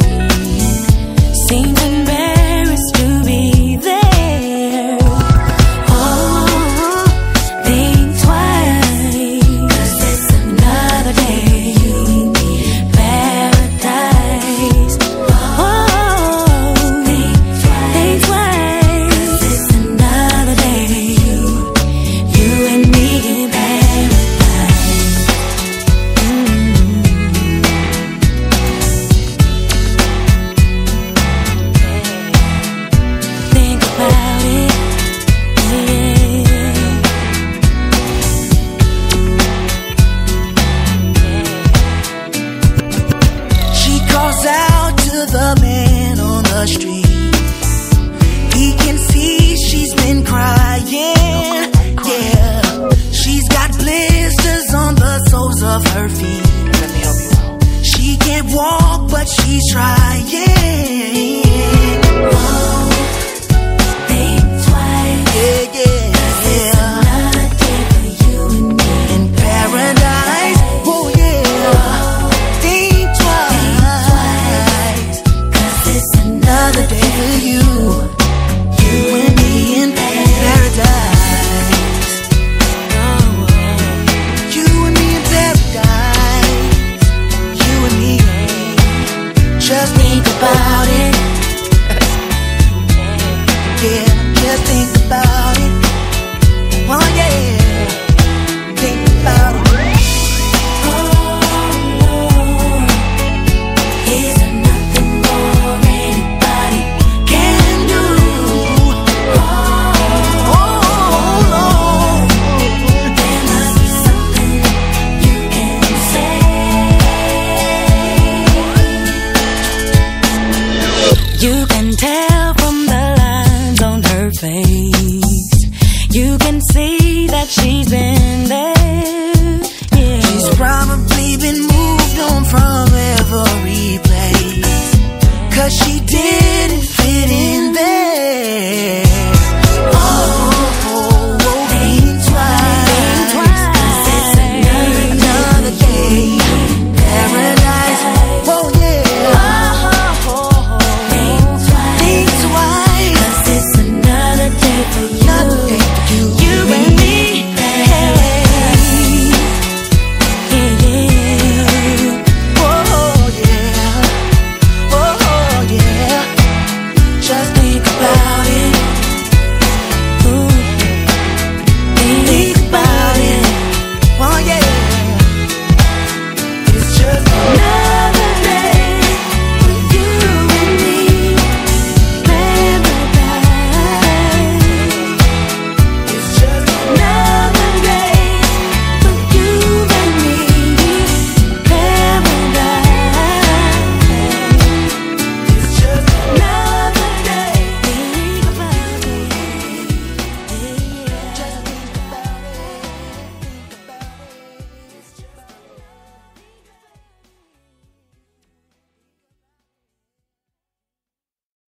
Seems embarrassed to be there. Oh, think twice, 'cause it's another day. Paradise. Oh, think twice, 'cause it's another day. You and me in paradise. Think about it, yeah. She calls out to the man on the street. He can see she's been crying. Yeah, she's got blisters on the soles of her feet. Let me help you out. She can't walk, but she's trying. Oh, think twice, Yeah, yeah, 'cause it's yeah. another day for you and me In paradise, oh yeah. Think twice, 'cause it's another day day for you. You and me in paradise. Oh, you and me in paradise. You and me. Just think about it. Yeah, just think about it. Oh yeah, think about it. Is there nothing more anybody can do? Oh Lord, There must be something you can say. You can tell